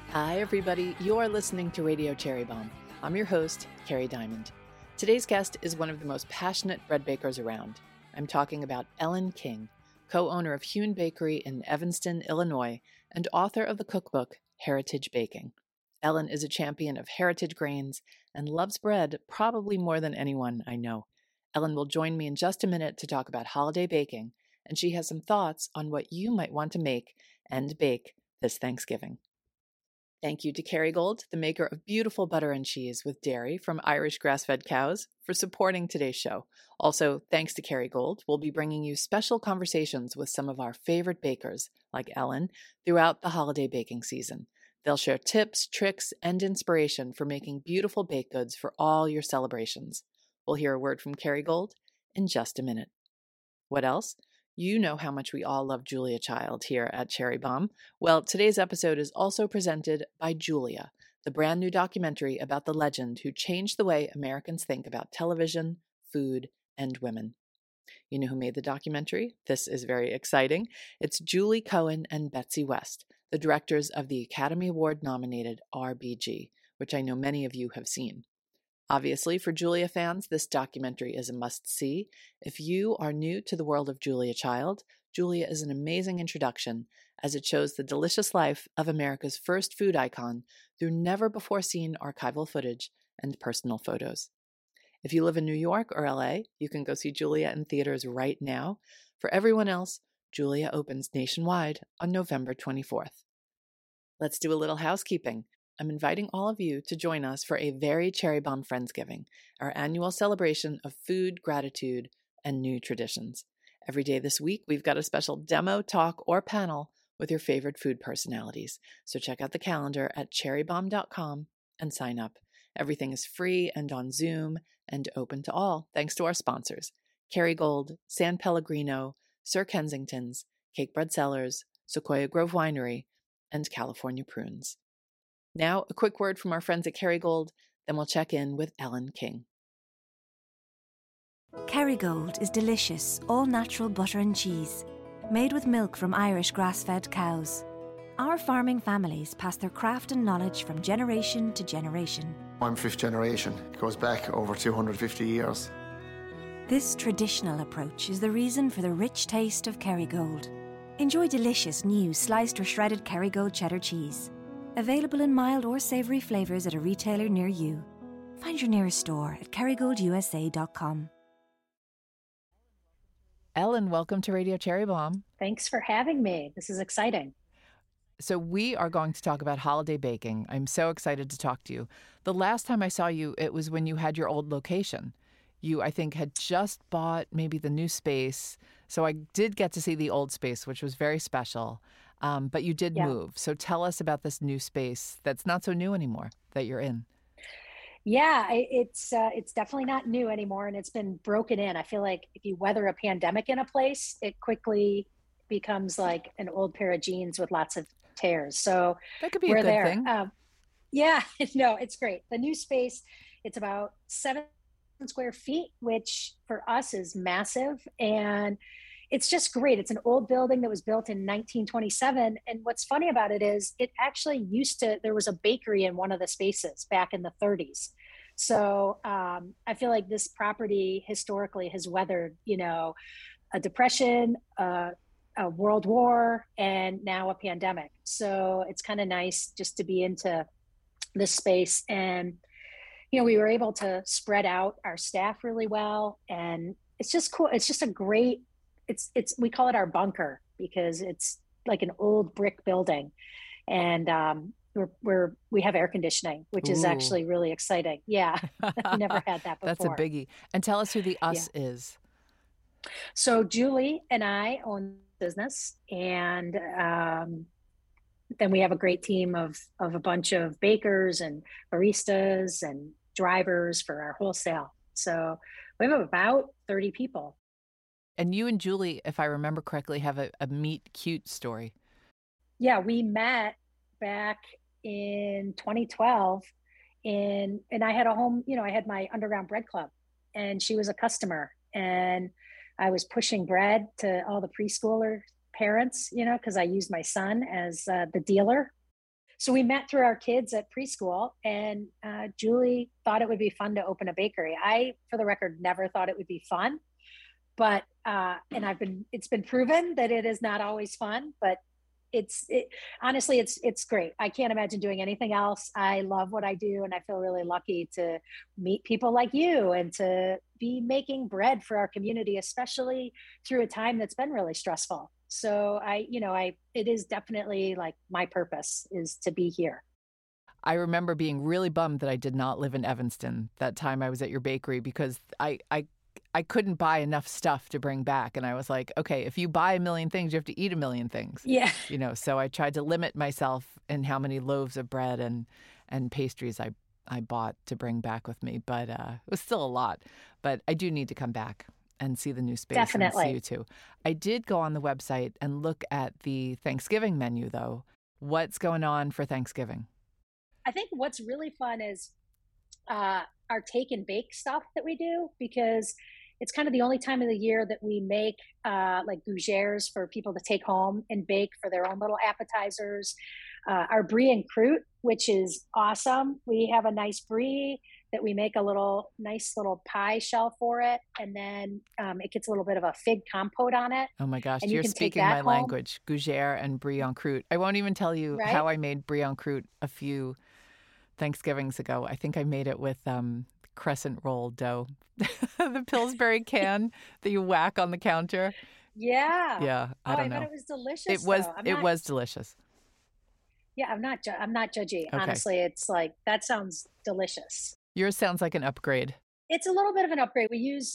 Hi, everybody. You're listening to Radio Cherry Bombe. I'm your host, Carrie Diamond. Today's guest is one of the most passionate bread bakers around. I'm talking about Ellen King, co-owner of Hewn Bakery in Evanston, Illinois, and author of the cookbook Heritage Baking. Ellen is a champion of heritage grains and loves bread probably more than anyone I know. Ellen will join me in just a minute to talk about holiday baking, and she has some thoughts on what you might want to make and bake this Thanksgiving. Thank you to Kerrygold, the maker of beautiful butter and cheese with dairy from Irish grass-fed cows, for supporting today's show. Also, thanks to Kerrygold, we'll be bringing you special conversations with some of our favorite bakers, like Ellen, throughout the holiday baking season. They'll share tips, tricks, and inspiration for making beautiful baked goods for all your celebrations. We'll hear a word from Kerrygold in just a minute. What else? You know how much we all love Julia Child here at Cherry Bombe. Well, today's episode is also presented by Julia, the brand new documentary about the legend who changed the way Americans think about television, food, and women. You know who made the documentary? This is very exciting. It's Julie Cohen and Betsy West, the directors of the Academy Award-nominated RBG, which I know many of you have seen. Obviously, for Julia fans, this documentary is a must-see. If you are new to the world of Julia Child, Julia is an amazing introduction as it shows the delicious life of America's first food icon through never-before-seen archival footage and personal photos. If you live in New York or LA, you can go see Julia in theaters right now. For everyone else, Julia opens nationwide on November 24th. Let's do a little housekeeping. I'm inviting all of you to join us for a very Cherry Bombe Friendsgiving, our annual celebration of food, gratitude, and new traditions. Every day this week, we've got a special demo, talk, or panel with your favorite food personalities. So check out the calendar at cherrybombe.com and sign up. Everything is free and on Zoom and open to all, thanks to our sponsors, Kerrygold, San Pellegrino, Sir Kensington's, Cake Bread Cellars, Sequoia Grove Winery, and California Prunes. Now, a quick word from our friends at Kerrygold, then we'll check in with Ellen King. Kerrygold is delicious, all-natural butter and cheese, made with milk from Irish grass-fed cows. Our farming families pass their craft and knowledge from generation to generation. I'm fifth generation. It goes back over 250 years. This traditional approach is the reason for the rich taste of Kerrygold. Enjoy delicious new sliced or shredded Kerrygold cheddar cheese. Available in mild or savoury flavours at a retailer near you. Find your nearest store at kerrygoldusa.com. Ellen, welcome to Radio Cherry Bombe. Thanks for having me. This is exciting. So we are going to talk about holiday baking. I'm so excited to talk to you. The last time I saw you, it was when you had your old location. You, I think, had just bought maybe the new space. So I did get to see the old space, which was very special. But you did move. So tell us about this new space that's not so new anymore that you're in. Yeah, it's definitely not new anymore, and it's been broken in. I feel like if you weather a pandemic in a place, it quickly becomes like an old pair of jeans with lots of tears. So that could be a good thing. Yeah, no, it's great. The new space, it's about 7 square feet, which for us is massive, and it's just great. It's an old building that was built in 1927. And what's funny about it is it actually there was a bakery in one of the spaces back in the 30s. So I feel like this property historically has weathered, a depression, a world war, and now a pandemic. So it's kind of nice just to be into this space. And, we were able to spread out our staff really well. And it's just cool. It's just a great, we call it our bunker because it's like an old brick building, and we have air conditioning, which is actually really exciting. Yeah, I've never had that before. That's a biggie. And tell us who the us is. So Julie and I own business, and then we have a great team of a bunch of bakers and baristas and drivers for our wholesale. So we have about 30 people. And you and Julie, if I remember correctly, have a meet cute story. Yeah, we met back in 2012 and I had a home, I had my underground bread club, and she was a customer, and I was pushing bread to all the preschooler parents, because I used my son as the dealer. So we met through our kids at preschool, and Julie thought it would be fun to open a bakery. I, for the record, never thought it would be fun, but and it's been proven that it is not always fun, but honestly, it's great. I can't imagine doing anything else. I love what I do, and I feel really lucky to meet people like you and to be making bread for our community, especially through a time that's been really stressful. So it is definitely like my purpose is to be here. I remember being really bummed that I did not live in Evanston that time I was at your bakery, because I couldn't buy enough stuff to bring back. And I was like, okay, if you buy a million things, you have to eat a million things. Yeah. So I tried to limit myself in how many loaves of bread and pastries I bought to bring back with me. But it was still a lot. But I do need to come back and see the new space. Definitely. And see you too. I did go on the website and look at the Thanksgiving menu, though. What's going on for Thanksgiving? I think what's really fun is our take and bake stuff that we do, because it's kind of the only time of the year that we make like gougères for people to take home and bake for their own little appetizers. Our brie and croûte, which is awesome. We have a nice brie that we make a nice little pie shell for it. And then it gets a little bit of a fig compote on it. Oh my gosh, and you're you can speaking my language. Gougère and brie en croûte. I won't even tell you how I made brie en croûte a few Thanksgivings ago. I think I made it with crescent roll dough, the Pillsbury can that you whack on the counter. Yeah. Yeah. I don't know. I bet it was delicious. It was delicious. Yeah. I'm not judgy. Okay. Honestly, it's like, that sounds delicious. Yours sounds like an upgrade. It's a little bit of an upgrade. We use,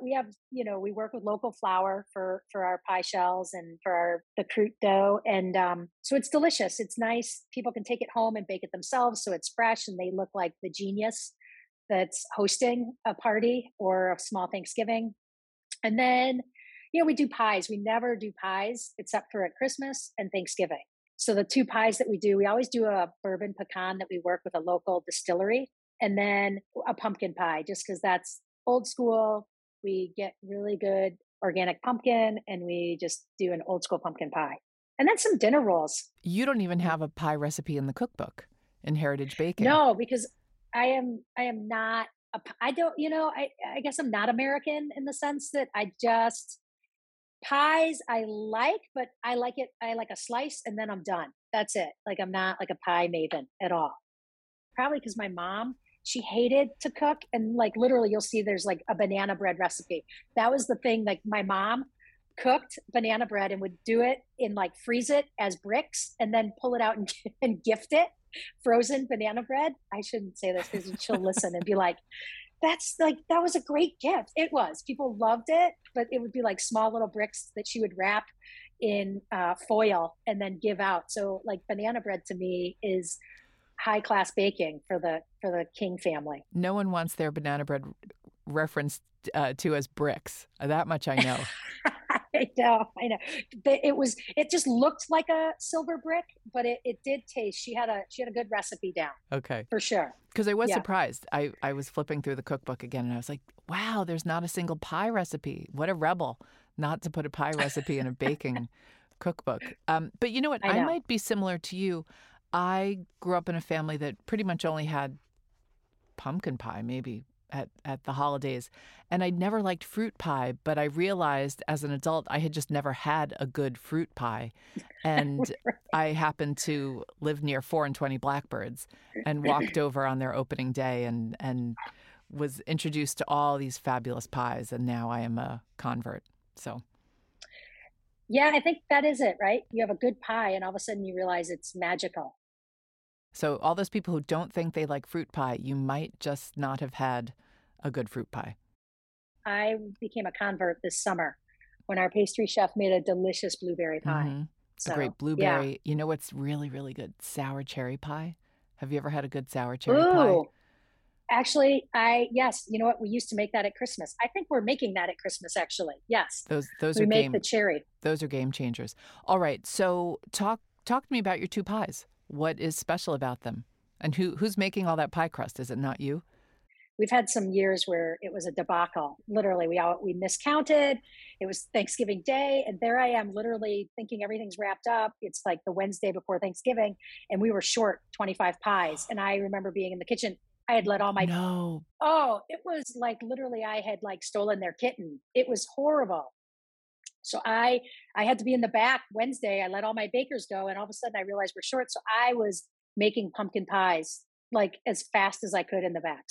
we work with local flour for our pie shells and for the croûte dough. And so it's delicious. It's nice. People can take it home and bake it themselves. So it's fresh and they look like the genius that's hosting a party or a small Thanksgiving. And then, we do pies. We never do pies except for at Christmas and Thanksgiving. So the two pies that we do, we always do a bourbon pecan that we work with a local distillery, and then a pumpkin pie, just because that's old school. We get really good organic pumpkin, and we just do an old school pumpkin pie. And then some dinner rolls. You don't even have a pie recipe in the cookbook in Heritage Baking. No, because I am not, I guess I'm not American in the sense that pies I like, but I like a slice and then I'm done. That's it. Like, I'm not like a pie maven at all. Probably because my mom, she hated to cook, and like literally you'll see there's like a banana bread recipe. That was the thing. Like, my mom cooked banana bread and would do it in like freeze it as bricks and then pull it out and gift it. Frozen banana bread. I shouldn't say this because she'll listen and be like, that was a great gift. It was. People loved it, but it would be like small little bricks that she would wrap in foil and then give out. So like, banana bread to me is high class baking for the King family. No one wants their banana bread referenced to as bricks. That much I know. I know. It just looked like a silver brick, but it did taste. She had a good recipe down. Okay. For sure. Because I was surprised. I was flipping through the cookbook again and I was like, wow, there's not a single pie recipe. What a rebel not to put a pie recipe in a baking cookbook. But you know what? I might be similar to you. I grew up in a family that pretty much only had pumpkin pie, maybe at the holidays. And I'd never liked fruit pie, but I realized as an adult I had just never had a good fruit pie. And I happened to live near 4 and 20 Blackbirds and walked over on their opening day and was introduced to all these fabulous pies. And now I am a convert. So. Yeah, I think that is it, right? You have a good pie and all of a sudden you realize it's magical. So all those people who don't think they like fruit pie, you might just not have had a good fruit pie. I became a convert this summer when our pastry chef made a delicious blueberry pie. Mm-hmm. So, a great blueberry. Yeah. You know what's really, really good? Sour cherry pie. Have you ever had a good sour cherry pie? Actually, yes. You know what? We used to make that at Christmas. I think we're making that at Christmas, actually. Yes. We make the cherry. Those are game changers. All right. So talk to me about your two pies. What is special about them? And who's making all that pie crust? Is it not you? we've had some years where it was a debacle. Literally, we miscounted. It was Thanksgiving Day, and there I am, literally thinking everything's wrapped up. It's like the Wednesday before Thanksgiving, and we were short 25 pies. And I remember being in the kitchen. I had let all my No. Oh, it was like literally I had like stolen their kitten. It was horrible. So I had to be in the back Wednesday. I let all my bakers go, and all of a sudden I realized we're short. So I was making pumpkin pies like as fast as I could in the back.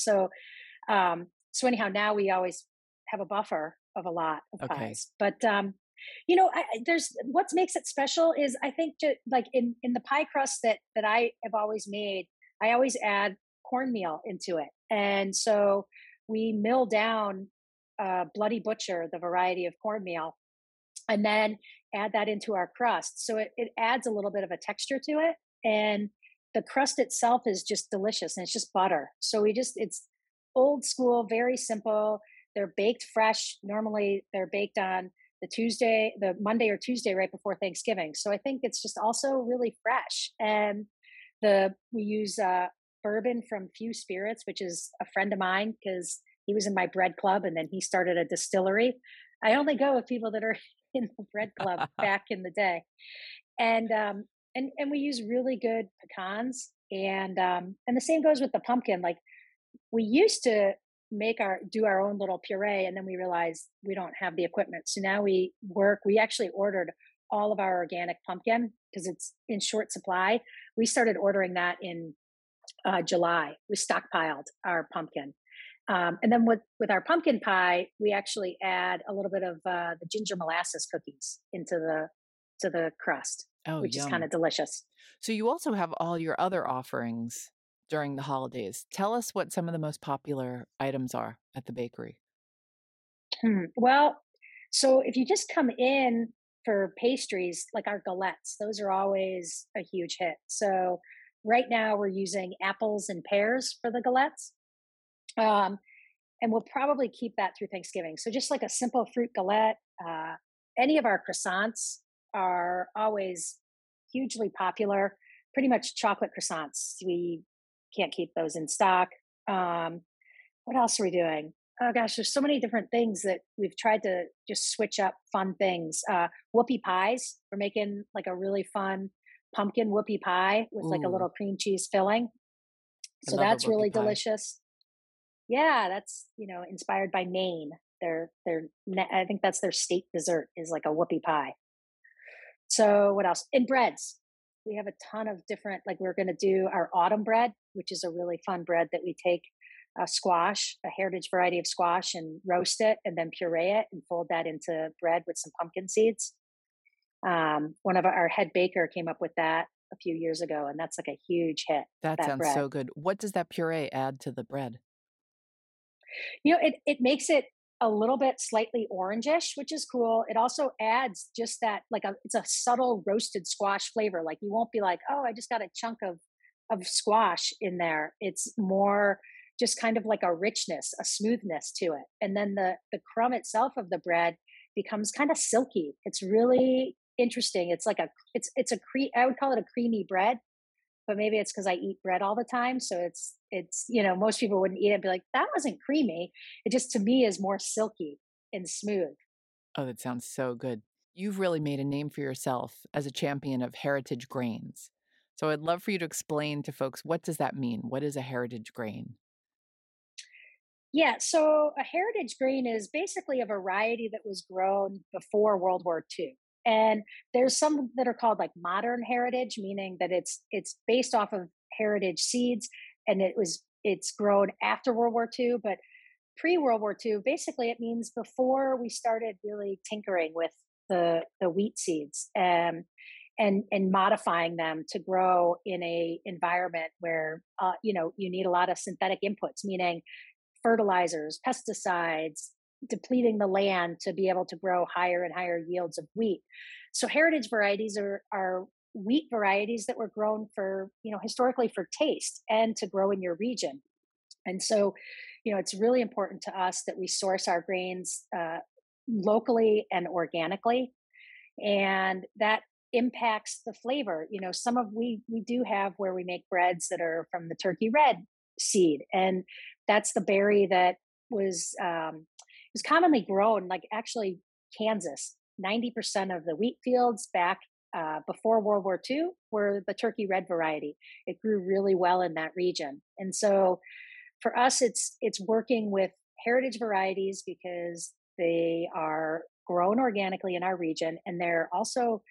So anyhow, now we always have a buffer of a lot of Okay. pies. But there's what makes it special is I think like in the pie crust that I have always made, I always add cornmeal into it, and so we mill down Bloody Butcher, the variety of cornmeal, and then add that into our crust. So it adds a little bit of a texture to it. And the crust itself is just delicious, and it's just butter. So it's old school, very simple. They're baked fresh. Normally they're baked on the Monday or Tuesday right before Thanksgiving. So I think it's just also really fresh. And we use bourbon from Few Spirits, which is a friend of mine because he was in my bread club and then he started a distillery. I only go with people that are in the bread club back in the day. And we use really good pecans, and the same goes with the pumpkin. Like we used to do our own little puree, and then we realized we don't have the equipment. So now we actually ordered all of our organic pumpkin because it's in short supply. We started ordering that in July. We stockpiled our pumpkin. And then with our pumpkin pie, we actually add a little bit of the ginger molasses cookies into the crust, which is kind of delicious. So you also have all your other offerings during the holidays. Tell us what some of the most popular items are at the bakery. Well, so if you just come in for pastries, like our galettes, those are always a huge hit. So right now we're using apples and pears for the galettes. And we'll probably keep that through Thanksgiving. So just like a simple fruit galette, any of our croissants are always hugely popular, pretty much chocolate croissants. We can't keep those in stock. What else are we doing? Oh gosh, there's so many different things that we've tried to just switch up fun things. Whoopie pies. We're making like a really fun pumpkin whoopie pie with like a little cream cheese filling. So that's really delicious. Yeah, that's, inspired by Maine. I think that's their state dessert is like a whoopie pie. So what else? In breads, we have a ton of different, like we're going to do our autumn bread, which is a really fun bread that we take a heritage variety of squash, and roast it and then puree it and fold that into bread with some pumpkin seeds. One of our head baker came up with that a few years ago, and that's like a huge hit. That sounds bread. so good. What does that puree add to the bread? It makes it a little bit slightly orangish, which is cool. It also adds just that, it's a subtle roasted squash flavor. Like you won't be like, oh, I just got a chunk of squash in there. It's more just kind of like a richness, a smoothness to it. And then the crumb itself of the bread becomes kind of silky. It's really interesting. It's like I would call it a creamy bread, but maybe it's because I eat bread all the time. So it's most people wouldn't eat it and be like, that wasn't creamy. It just, to me, is more silky and smooth. Oh, that sounds so good. You've really made a name for yourself as a champion of heritage grains. So I'd love for you to explain to folks, what does that mean? What is a heritage grain? Yeah, so a heritage grain is basically a variety that was grown before World War II. And there's some that are called like modern heritage, meaning that it's based off of heritage seeds, and it's grown after World War II. But pre-World War II, basically it means before we started really tinkering with the wheat seeds and modifying them to grow in a environment where you need a lot of synthetic inputs, meaning fertilizers, pesticides, depleting the land to be able to grow higher and higher yields of wheat. So heritage varieties are wheat varieties that were grown for, historically for taste and to grow in your region. And so, it's really important to us that we source our grains locally and organically. And that impacts the flavor. We do have where we make breads that are from the turkey red seed, and That's the berry that was commonly grown, like actually Kansas. 90% of the wheat fields back before World War II were the Turkey red variety. It grew really well in that region, and so for us, it's working with heritage varieties because they are grown organically in our region, and they're also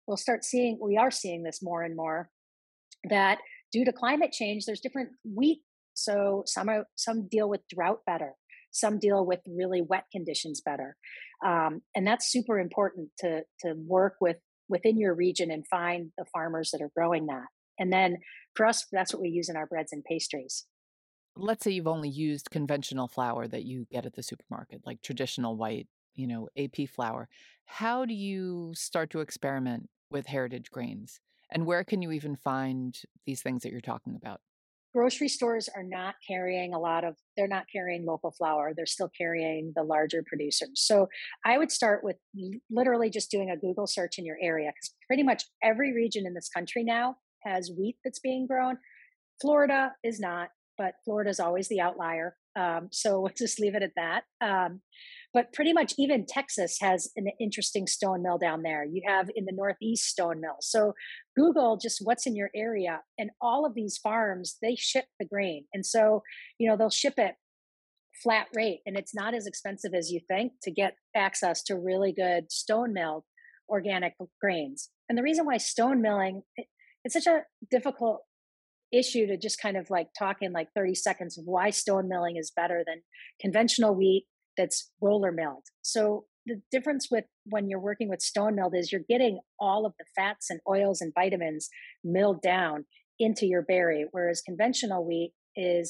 we are seeing this more and more that due to climate change, there's different wheat. So some deal with drought better, some deal with really wet conditions better, and that's super important to work within your region and find the farmers that are growing that. And then for us, that's what we use in our breads and pastries. Let's say you've only used conventional flour that you get at the supermarket, like traditional white, AP flour. How do you start to experiment with heritage grains? And where can you even find these things that you're talking about? Grocery stores are not carrying they're not carrying local flour. They're still carrying the larger producers. So I would start with literally just doing a Google search in your area, because pretty much every region in this country now has wheat that's being grown. Florida is not, but Florida is always the outlier. So we'll just leave it at that. But pretty much even Texas has an interesting stone mill down there. You have in the Northeast stone mills. So Google just what's in your area, and all of these farms, they ship the grain. And so, they'll ship it flat rate, and it's not as expensive as you think to get access to really good stone milled organic grains. And the reason why stone milling, it's such a difficult issue to just kind of like talk in like 30 seconds of why stone milling is better than conventional wheat that's roller milled. So the difference with when you're working with stone milled is you're getting all of the fats and oils and vitamins milled down into your berry, whereas conventional wheat is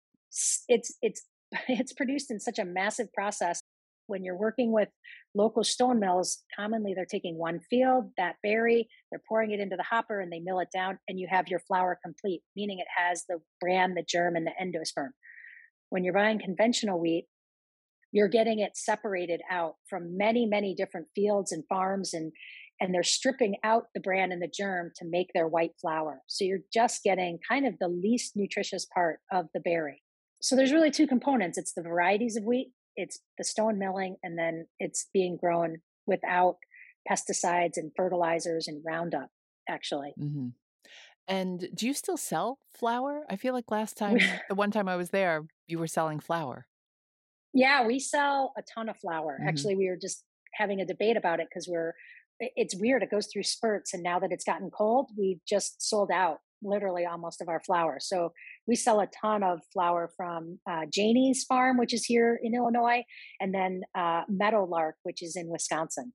it's it's produced in such a massive process. When you're working with local stone mills, commonly they're taking one field, that berry, they're pouring it into the hopper and they mill it down, and you have your flour complete, meaning it has the bran, the germ, and the endosperm. When you're buying conventional wheat, you're getting it separated out from many, many different fields and farms, and they're stripping out the bran and the germ to make their white flour. So you're just getting kind of the least nutritious part of the berry. So there's really two components. It's the varieties of wheat, it's the stone milling, and then it's being grown without pesticides and fertilizers and Roundup, actually. Hmm. And do you still sell flour? I feel like the one time I was there, you were selling flour. Yeah, we sell a ton of flour. Hmm. Actually, we were just having a debate about it because it's weird. It goes through spurts. And now that it's gotten cold, we've just sold out literally almost of our flour. So we sell a ton of flour from Janie's farm, which is here in Illinois, and then Meadowlark, which is in Wisconsin.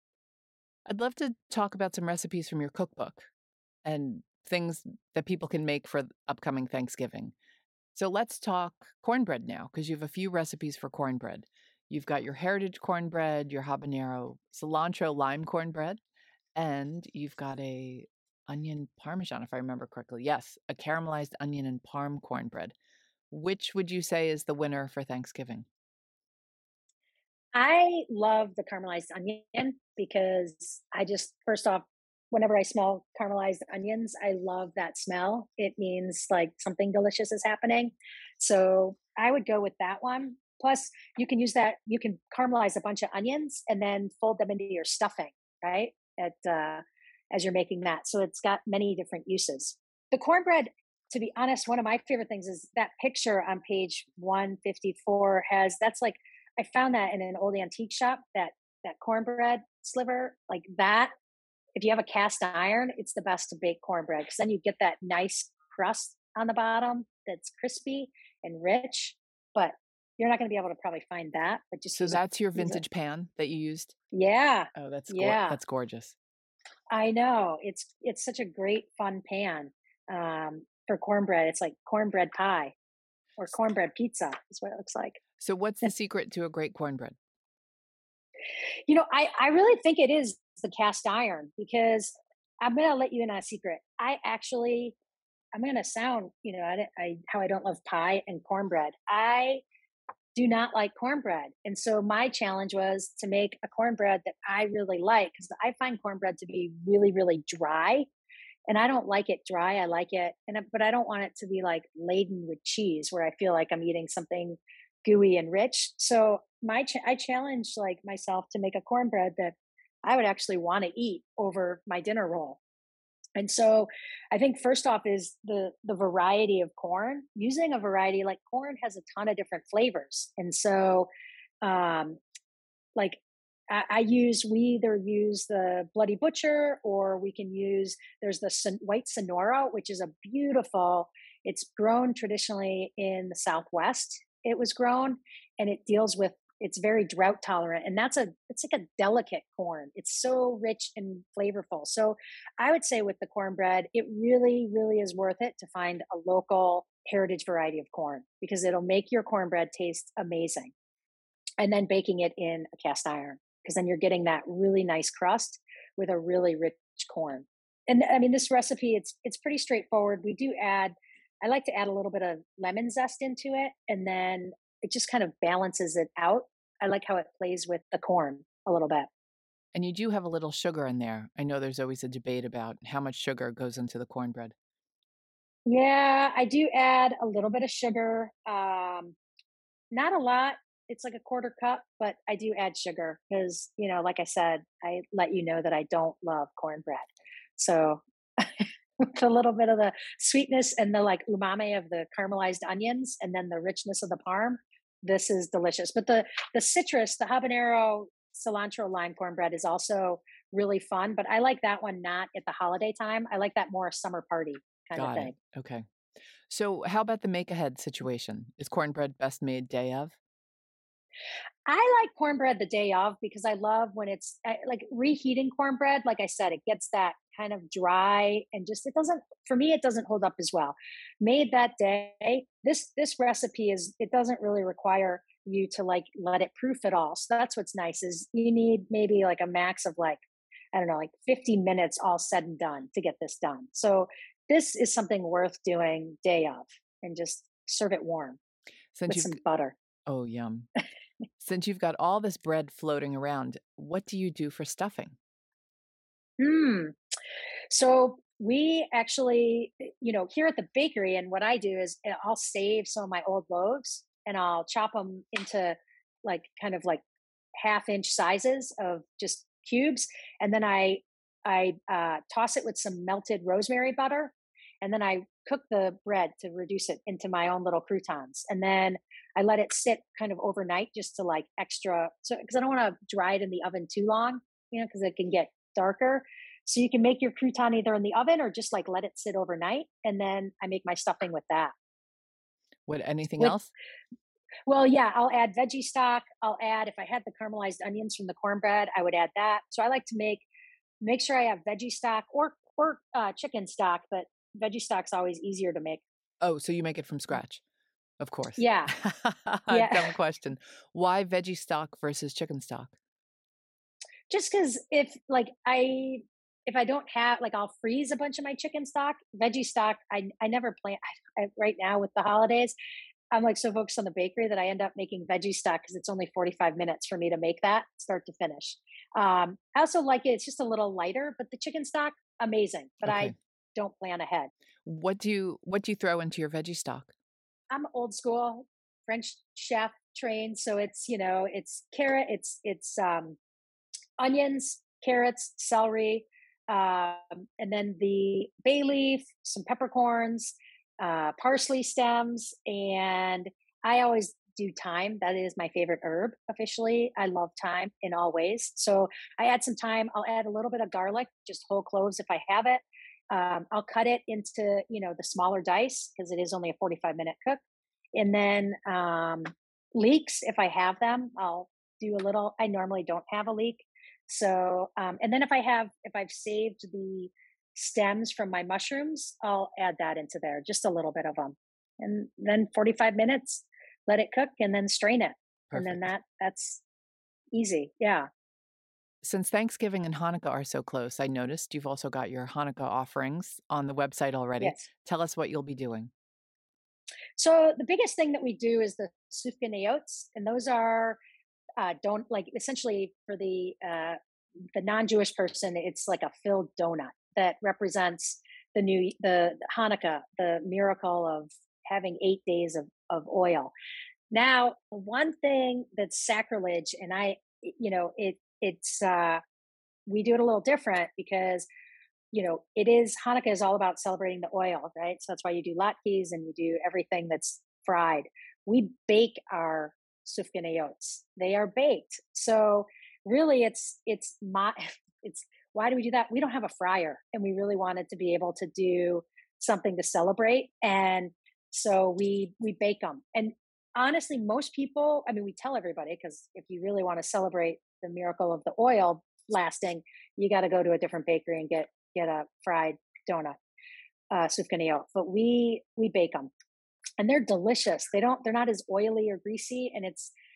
I'd love to talk about some recipes from your cookbook and things that people can make for upcoming Thanksgiving. So let's talk cornbread now, because you have a few recipes for cornbread. You've got your heritage cornbread, your habanero cilantro lime cornbread, and you've got a onion parmesan, if I remember correctly. Yes, a caramelized onion and parm cornbread. Which would you say is the winner for Thanksgiving? I love the caramelized onion because first off, whenever I smell caramelized onions, I love that smell. It means like something delicious is happening. So I would go with that one. Plus, you can caramelize a bunch of onions and then fold them into your stuffing, right? As you're making that. So it's got many different uses. The cornbread, to be honest, one of my favorite things is that picture on page 154 that's like, I found that in an old antique shop, that cornbread sliver, like that. If you have a cast iron, it's the best to bake cornbread because then you get that nice crust on the bottom that's crispy and rich. But you're not going to be able to probably find that. But just So that's your vintage pan that you used? Yeah. Oh, yeah. That's gorgeous. I know. It's such a great fun pan for cornbread. It's like cornbread pie or cornbread pizza is what it looks like. So what's the secret to a great cornbread? I really think it is the cast iron because I'm going to let you in on a secret. I'm going to sound, how I don't love pie and cornbread. I do not like cornbread. And so my challenge was to make a cornbread that I really like because I find cornbread to be really, really dry. And I don't like it dry. I like it, but I don't want it to be like laden with cheese where I feel like I'm eating something gooey and rich. So I challenged like myself to make a cornbread that I would actually want to eat over my dinner roll. And so I think first off is the variety of corn. Using a variety, like corn has a ton of different flavors. And so um like we either use the Bloody Butcher, or we can use, there's the white Sonora, which is a beautiful, it's grown traditionally in the Southwest. It was grown, and it deals with, it's very drought tolerant. And it's like a delicate corn. It's so rich and flavorful. So I would say with the cornbread, it really, really is worth it to find a local heritage variety of corn, because it'll make your cornbread taste amazing. And then baking it in a cast iron, because then you're getting that really nice crust with a really rich corn. And I mean, this recipe, it's pretty straightforward. I like to add a little bit of lemon zest into it, and then it just kind of balances it out. I like how it plays with the corn a little bit. And you do have a little sugar in there. I know there's always a debate about how much sugar goes into the cornbread. Yeah, I do add a little bit of sugar. Not a lot. It's like a quarter cup, but I do add sugar because, like I said, I let you know that I don't love cornbread. So with a little bit of the sweetness and the like umami of the caramelized onions, and then the richness of the parm, this is delicious. But the citrus, the habanero, cilantro, lime cornbread is also really fun. But I like that one not at the holiday time. I like that more summer party kind of thing. Okay. So how about the make ahead situation? Is cornbread best made day of? I like cornbread the day of, because I love when it's like reheating cornbread. Like I said, it gets that kind of dry, and just, for me, it doesn't hold up as well. Made that day, this recipe it doesn't really require you to like let it proof at all. So that's what's nice, is you need maybe like a max of like, I don't know, like 50 minutes all said and done to get this done. So this is something worth doing day of, and just serve it warm with some butter. Oh, yum. Since you've got all this bread floating around, what do you do for stuffing? So we actually, here at the bakery, and what I do is I'll save some of my old loaves, and I'll chop them into like kind of like 1/2-inch sizes of just cubes. And then I toss it with some melted rosemary butter. And then I cook the bread to reduce it into my own little croutons. And then I let it sit kind of overnight, just to like extra, so because I don't want to dry it in the oven too long, because it can get darker. So you can make your crouton either in the oven or just like let it sit overnight. And then I make my stuffing with that. Anything else? Well, yeah, I'll add veggie stock. I'll add, if I had the caramelized onions from the cornbread, I would add that. So I like to make sure I have veggie stock or chicken stock, but veggie stock's always easier to make. Oh, so you make it from scratch? Of course. Yeah. Dumb question. Why veggie stock versus chicken stock? Just because if I don't have, like, I'll freeze a bunch of my chicken stock. Veggie stock, I never plan. Right now with the holidays, I'm like so focused on the bakery that I end up making veggie stock because it's only 45 minutes for me to make that start to finish. I also like it. It's just a little lighter, but the chicken stock, amazing. But okay. I don't plan ahead. What do you throw into your veggie stock? I'm old school, French chef trained. So it's, it's carrot, it's onions, carrots, celery, and then the bay leaf, some peppercorns, parsley stems, and I always do thyme. That is my favorite herb officially. I love thyme in all ways. So I add some thyme. I'll add a little bit of garlic, just whole cloves if I have it. I'll cut it into, the smaller dice because it is only a 45-minute cook. And then leeks, if I have them, I'll do a little. I normally don't have a leek. So, and then if I've saved the stems from my mushrooms, I'll add that into there, just a little bit of them. And then 45 minutes, let it cook, and then strain it. Perfect. And then that's easy. Yeah. Since Thanksgiving and Hanukkah are so close, I noticed you've also got your Hanukkah offerings on the website already. Yes. Tell us what you'll be doing. So the biggest thing that we do is the sufganiyot, and those are essentially for the non-Jewish person, it's like a filled donut that represents the Hanukkah, the miracle of having 8 days of oil. Now, one thing that's sacrilege, and we do it a little different because Hanukkah is all about celebrating the oil, right? So that's why you do latkes and you do everything that's fried. We bake our sufganiyot. They are baked. So really, it's why do we do that? We don't have a fryer, and we really wanted to be able to do something to celebrate, and so we bake them. And honestly, most people, I mean, we tell everybody, because if you really want to celebrate the miracle of the oil lasting, you got to go to a different bakery and get a fried donut, sufganiyot. But we bake them, and they're delicious. They're not as oily or greasy, and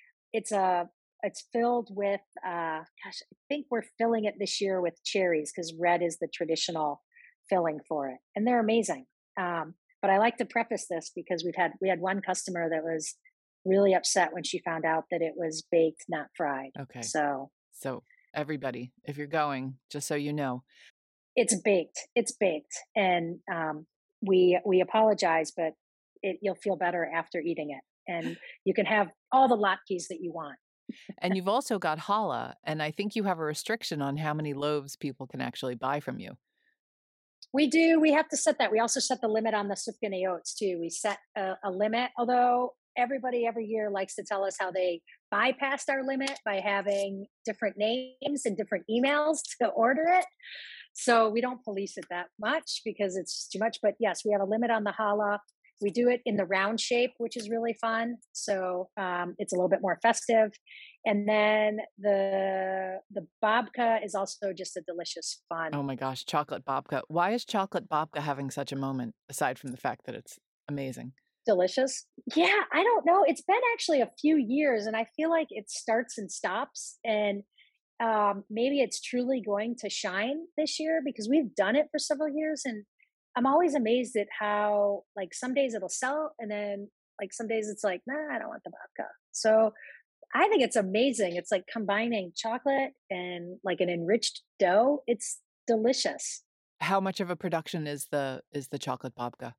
it's filled with I think we're filling it this year with cherries, because red is the traditional filling for it, and they're amazing. But I like to preface this because we had one customer that was really upset when she found out that it was baked, not fried. Okay. So everybody, if you're going, just so you know, it's baked. It's baked, and we apologize, but you'll feel better after eating it, and you can have all the latkes that you want. And you've also got challah, and I think you have a restriction on how many loaves people can actually buy from you. We do. We have to set that. We also set the limit on the sufganiyot too. We set a limit, although everybody every year likes to tell us how they bypassed our limit by having different names and different emails to order it. So we don't police it that much because it's too much. But yes, we have a limit on the challah. We do it in the round shape, which is really fun. So it's a little bit more festive. And then the babka is also just a delicious fun. Oh my gosh, chocolate babka. Why is chocolate babka having such a moment, aside from the fact that it's amazing? Delicious. Yeah, I don't know. It's been actually a few years, and I feel like it starts and stops. And maybe it's truly going to shine this year because we've done it for several years. And I'm always amazed at how, like, some days it'll sell, and then like some days it's like, nah, I don't want the babka. So I think it's amazing. It's like combining chocolate and like an enriched dough. It's delicious. How much of a production is the chocolate babka?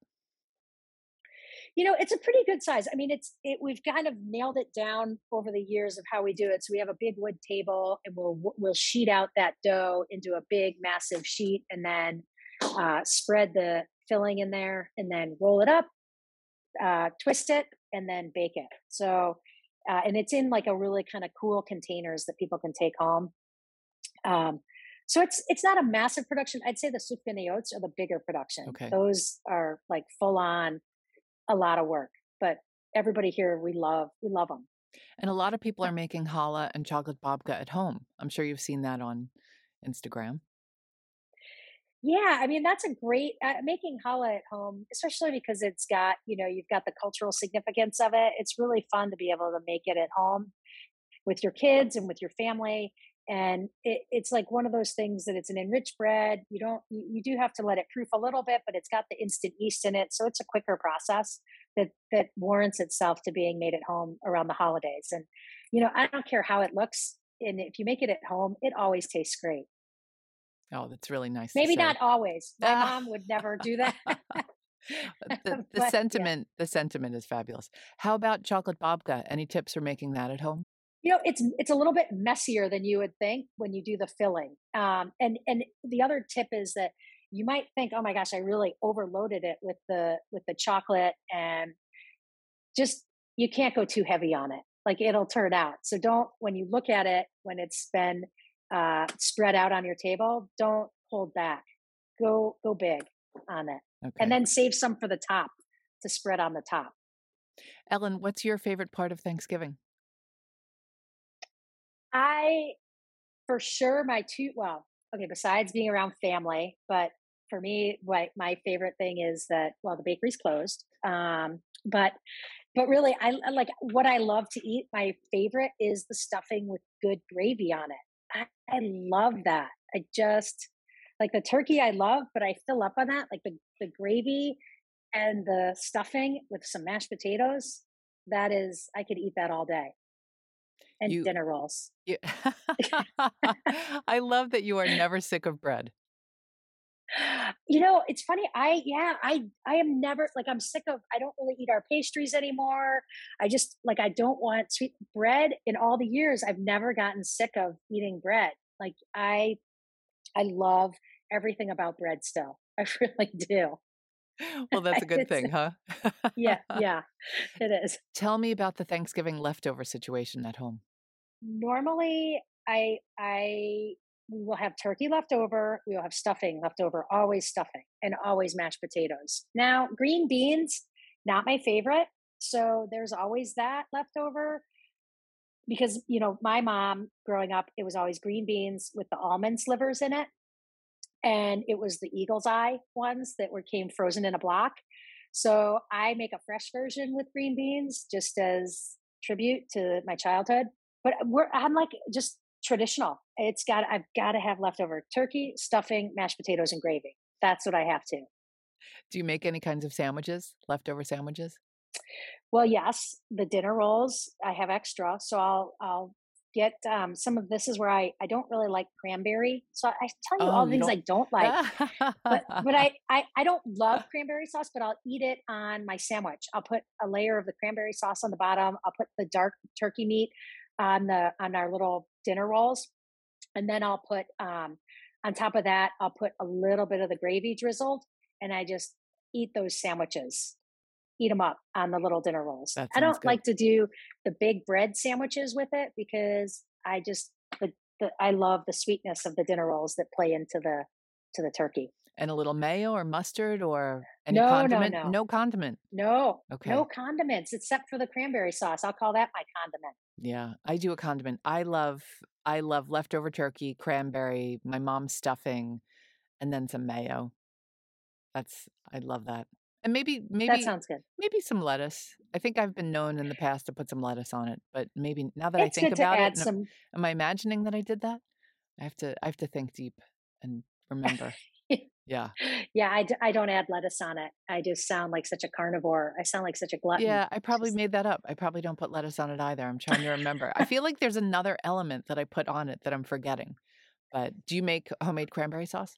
It's a pretty good size. I mean, we've kind of nailed it down over the years of how we do it. So we have a big wood table, and we'll sheet out that dough into a big, massive sheet, and then spread the filling in there, and then roll it up, twist it, and then bake it. So, and it's in like a really kind of cool containers that people can take home. So it's not a massive production. I'd say the sufganiyot are the bigger production. Okay. Those are like full on, a lot of work, but everybody here, we love them. And a lot of people are making challah and chocolate babka at home. I'm sure you've seen that on Instagram. Yeah, I mean, that's a great, making challah at home, especially because it's got, you've got the cultural significance of it. It's really fun to be able to make it at home with your kids and with your family. And it's like one of those things that it's an enriched bread. You do have to let it proof a little bit, but it's got the instant yeast in it. So it's a quicker process that warrants itself to being made at home around the holidays. And, I don't care how it looks. And if you make it at home, it always tastes great. Oh, that's really nice. Maybe not always. My mom would never do that. The sentiment is fabulous. How about chocolate babka? Any tips for making that at home? It's a little bit messier than you would think when you do the filling. And the other tip is that you might think, oh my gosh, I really overloaded it with the chocolate, and just, you can't go too heavy on it. Like, it'll turn out. So when you look at it, when it's been spread out on your table, don't hold back. Go big on it. Okay. And then save some for the top to spread on the top. Ellen, what's your favorite part of Thanksgiving? For sure, besides being around family, but for me, my favorite thing is that, the bakery's closed. But really, I like what I love to eat. My favorite is the stuffing with good gravy on it. I love that. I just like the turkey. I love, but I fill up on that, like the gravy and the stuffing with some mashed potatoes. That is, I could eat that all day. And dinner rolls. I love that you are never sick of bread. It's funny. I am never like, I'm sick of, I don't really eat our pastries anymore. I just like, I don't want sweet bread. In all the years, I've never gotten sick of eating bread. Like I love everything about bread still. I really do. Well, that's a good It's, thing, huh? yeah, yeah, it is. Tell me about the Thanksgiving leftover situation at home. Normally, I we will have turkey left over. We will have stuffing left over, always stuffing, and always mashed potatoes. Now, green beans, not my favorite. So there's always that left over because, my mom growing up, it was always green beans with the almond slivers in it. And it was the eagle's eye ones that came frozen in a block. So I make a fresh version with green beans just as tribute to my childhood. But I'm like just traditional. I've got to have leftover turkey, stuffing, mashed potatoes, and gravy. That's what I have to. Do you make any kinds of sandwiches, leftover sandwiches? Well, yes, the dinner rolls I have extra, so I'll get some of this is where I don't really like cranberry. So I tell you Oh, all the you things don't. I don't like. But I don't love cranberry sauce, but I'll eat it on my sandwich. I'll put a layer of the cranberry sauce on the bottom. I'll put the dark turkey meat on our little dinner rolls, and then I'll put on top of that I'll put a little bit of the gravy drizzled, and I just eat those sandwiches. Eat them up on the little dinner rolls. That I sounds don't good. like to do the big bread sandwiches with it because I love the sweetness of the dinner rolls that play into the turkey. And a little mayo or mustard or any No, no, condiment? no, No condiment. no, no Okay. condiments except for the cranberry sauce. I'll call that my condiment. Yeah, I do a condiment. I love leftover turkey, cranberry, my mom's stuffing, and then some mayo. I love that. And maybe That maybe sounds good. maybe some lettuce. I think I've been known in the past to put some lettuce on it, but maybe now that I It's think good to about it, add some. am I imagining that I did that? I have to think deep and remember. Yeah. Yeah, I don't add lettuce on it. I just sound like such a carnivore. I sound like such a glutton. Yeah, I probably Just made that up. I probably don't put lettuce on it either. I'm trying to remember. I feel like there's another element that I put on it that I'm forgetting. But do you make homemade cranberry sauce?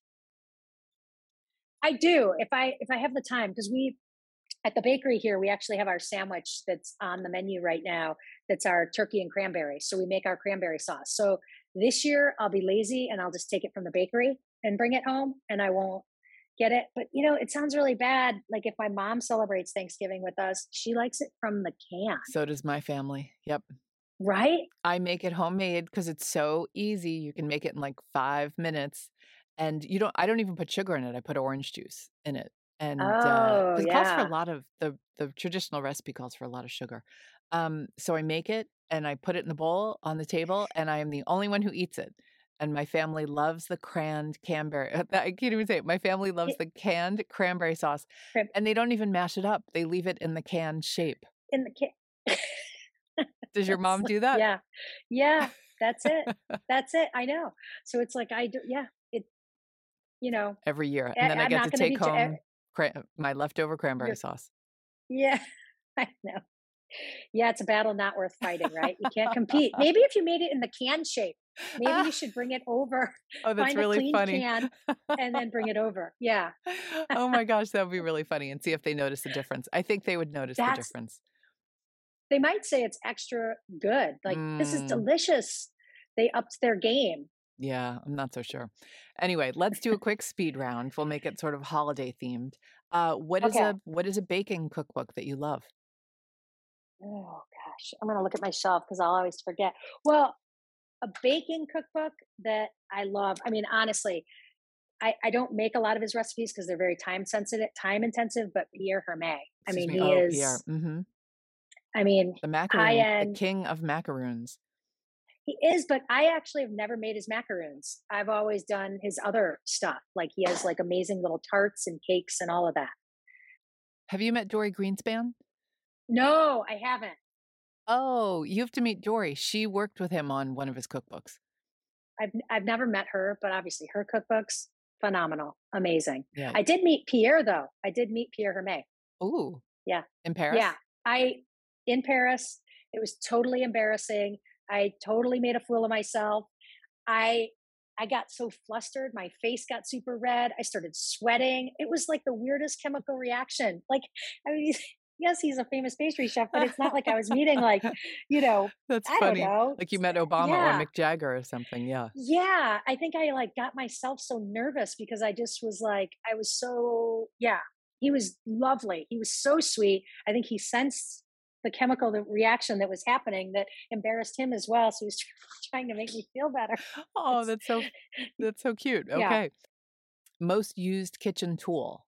I do if I have the time because we at the bakery here we actually have our sandwich that's on the menu right now. That's our turkey and cranberry. So we make our cranberry sauce. So this year I'll be lazy and I'll just take it from the bakery and bring it home, and I won't get it. But it sounds really bad. Like if my mom celebrates Thanksgiving with us, she likes it from the can, So does my family. Yep. right? I make it homemade because it's so easy. You can make it in like 5 minutes. And I don't even put sugar in it. I put orange juice in it. And Oh because it calls for a yeah. lot of the traditional recipe calls for a lot of sugar. So I make it and I put it in the bowl on the table, and I am the only one who eats it. And my family loves the canned cranberry. I can't even say it. My family loves the canned cranberry sauce, and they don't even mash it up. They leave it in the canned shape. In the can. Does your mom do that? Yeah. Yeah. That's it. That's it. I know. So it's like I do. Yeah. It. You know. Every year, and then I I'm get not to going to take be. home my leftover cranberry You're, sauce. yeah. I know. Yeah, it's a battle not worth fighting, right? You can't compete. Maybe if you made it in the can shape, maybe you should bring it over, Oh, that's find a really clean funny. can, and then bring it over. Yeah, Oh my gosh, that would be really funny, and see if they notice the difference. I think they would notice the that's. difference. They might say it's extra good. Like this is Mm, delicious. They upped their game. yeah, I'm not so sure. Anyway, let's do a quick speed round. We'll make it sort of holiday themed. What is Okay. a baking cookbook that you love? Oh gosh, I'm gonna look at my shelf because I'll always forget. Well, a baking cookbook that I love. I mean, honestly, I don't make a lot of his recipes because they're very time intensive. But Pierre Hermé, I Excuse mean, me. he Oh, Pierre. is. I mean, The high macaroon, the end. king of macaroons. He is, but I actually have never made his macaroons. I've always done his other stuff. Like he has like amazing little tarts and cakes and all of that. Have you met Dory Greenspan? No, I haven't. Oh, you have to meet Dory. She worked with him on one of his cookbooks. I've never met her, but obviously her cookbooks phenomenal, amazing. Yeah. I did meet Pierre though. I did meet Pierre Hermé. Ooh, Yeah, in Paris? yeah. I in Paris. It was totally embarrassing. I totally made a fool of myself. I I got so flustered. My face got super red. I started sweating. It was like the weirdest chemical reaction. Like, I mean, yes, he's a famous pastry chef, but it's not like I was meeting like, you know, That's I don't funny. know. Like you met Obama or Yeah. Mick Jagger or something. Yeah. Yeah. I think I like got myself so nervous because I just was like, I was so, yeah. He was lovely. He was so sweet. I think he sensed the chemical reaction that was happening that embarrassed him as well. So he was trying to make me feel better. Oh, It's, that's so cute. yeah. Okay. Most used kitchen tool.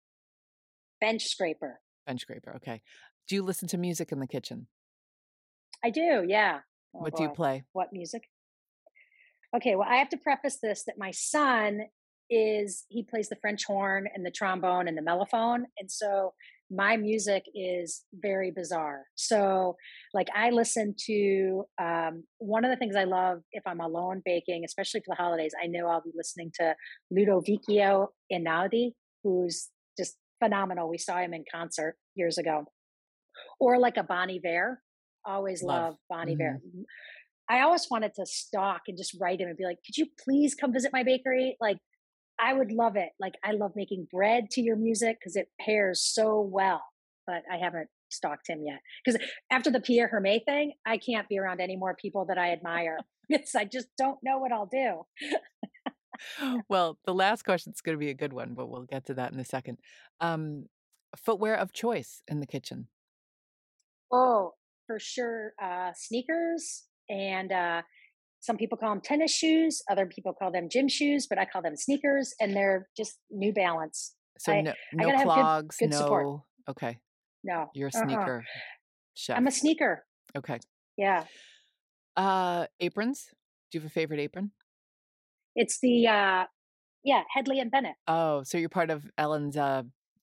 Bench scraper. Bench scraper. Okay. Do you listen to music in the kitchen? I do. Yeah. Oh What do you boy. play? What music? Okay. Well, I have to preface this that my son he plays the French horn and the trombone and the mellophone. And so my music is very bizarre. So, like, I listen to one of the things I love if I'm alone baking, especially for the holidays, I know I'll be listening to Ludovico Einaudi, who's just phenomenal. We saw him in concert years ago. Or like a Bon Iver. Always Love. love Bon Iver. I always wanted to stalk and just write him and be like, could you please come visit my bakery? Like, I would love it. Like, I love making bread to your music because it pairs so well. But I haven't stalked him yet. Because after the Pierre Hermé thing, I can't be around any more people that I admire. I just don't know what I'll do. Well, the last question is going to be a good one, but we'll get to that in a second. Footwear of choice in the kitchen. Oh, for sure. Sneakers and some people call them tennis shoes. Other people call them gym shoes, but I call them sneakers, and they're just New Balance. So I no gotta have clogs, good support. no. Okay. No, You're a sneaker chef. I'm a sneaker. Okay. Yeah, Aprons. Do you have a favorite apron? it's the Headley and Bennett. Oh, so you're part of Ellen's her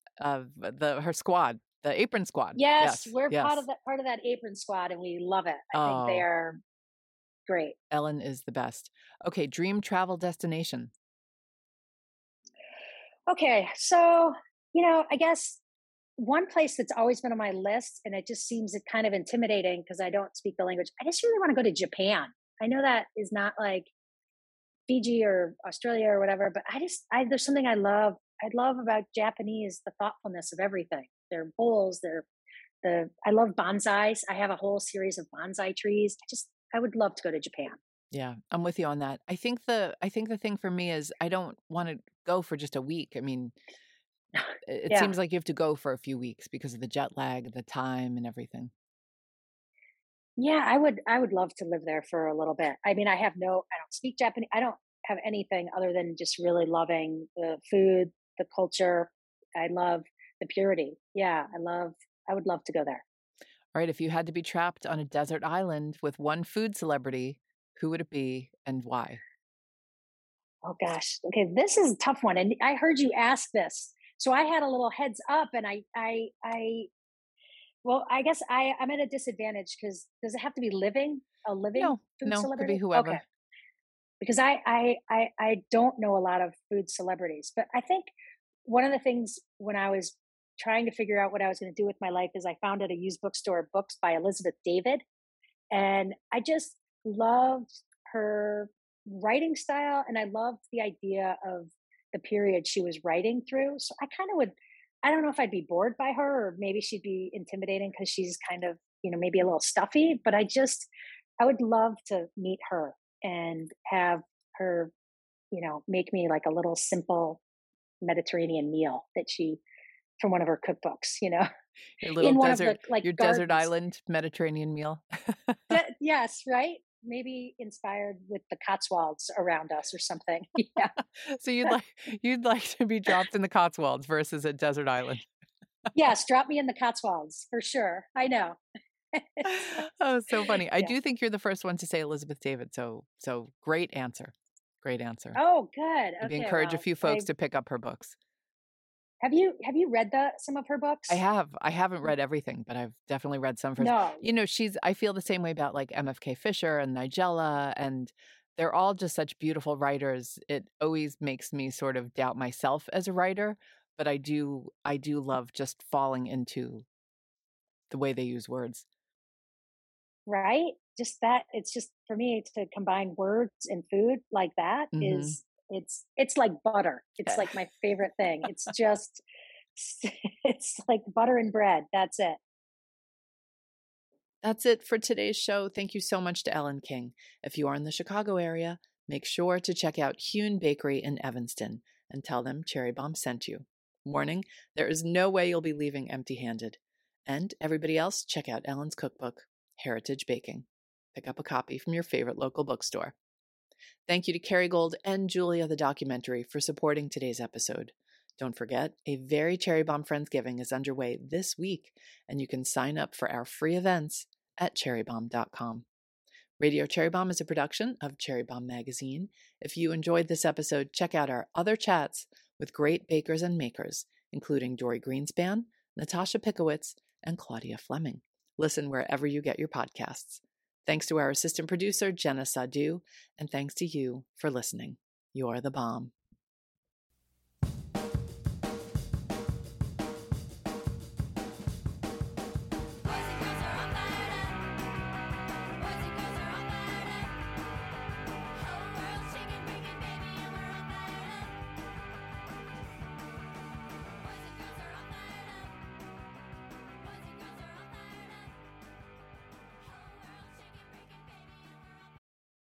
squad, the apron squad. Yes, we're yes. part of that apron squad, and we love it. I think they Oh, are great. Ellen is the best. Okay, dream travel destination. Okay, so I guess one place that's always been on my list, and it just seems kind of intimidating because I don't speak the language. I just really want to go to Japan. I know that is not like Fiji or Australia or whatever, but there's something I love. I love about Japanese, the thoughtfulness of everything. Their bowls, I love bonsais. I have a whole series of bonsai trees. I would love to go to Japan. Yeah, I'm with you on that. I think the thing for me is I don't want to go for just a week. I mean, it Yeah. seems like you have to go for a few weeks because of the jet lag, the time, and everything. Yeah, I would love to live there for a little bit. I mean, I don't speak Japanese. I don't have anything other than just really loving the food, the culture. I love the purity. Yeah, I would love to go there. All right, if you had to be trapped on a desert island with one food celebrity, who would it be and why? Oh gosh. Okay, this is a tough one. And I heard you ask this. So I had a little heads up and well, I guess I'm at a disadvantage because does it have to be a living No, food could celebrity? be whoever. Okay. Because I don't know a lot of food celebrities, but I think one of the things when I was trying to figure out what I was going to do with my life is I found at a used bookstore books by Elizabeth David. And I just loved her writing style. And I loved the idea of the period she was writing through. So I don't know if I'd be bored by her or maybe she'd be intimidating because she's kind of, maybe a little stuffy, but I would love to meet her and have her, make me like a little simple Mediterranean meal from one of her cookbooks, Your in little one desert, of the your gardens. desert island Mediterranean meal. Yes, right. Maybe inspired with the Cotswolds around us or something. Yeah. So you'd like to be dropped in the Cotswolds versus a desert island. Yes, drop me in the Cotswolds for sure. I know. Oh, so funny. I Yeah. do think you're the first one to say Elizabeth David. So great answer. Great answer. Oh, good. Maybe Okay. encourage a Well, few folks to pick up her books. have you read some of her books? I have. I haven't read everything, but I've definitely read some of hers. No. I feel the same way about like MFK Fisher and Nigella, and they're all just such beautiful writers. It always makes me sort of doubt myself as a writer, but I do love just falling into the way they use words. Right? just that, it's just for me to combine words and food like that is, it's like butter. It's like my favorite thing. It's just, it's like butter and bread. That's it. That's it for today's show. Thank you so much to Ellen King. If you are in the Chicago area, make sure to check out Hewn Bakery in Evanston and tell them Cherry Bomb sent you. Warning, there is no way you'll be leaving empty-handed. And everybody else, check out Ellen's cookbook, Heritage Baking. Pick up a copy from your favorite local bookstore. Thank you to Kerrygold and Julia the Documentary for supporting today's episode. Don't forget, a very Cherry Bomb Friendsgiving is underway this week, and you can sign up for our free events at cherrybomb.com. Radio Cherry Bomb is a production of Cherry Bomb Magazine. If you enjoyed this episode, check out our other chats with great bakers and makers, including Dory Greenspan, Natasha Pikowitz, and Claudia Fleming. Listen wherever you get your podcasts. Thanks to our assistant producer, Jenna Sadu, and thanks to you for listening. You're the bomb.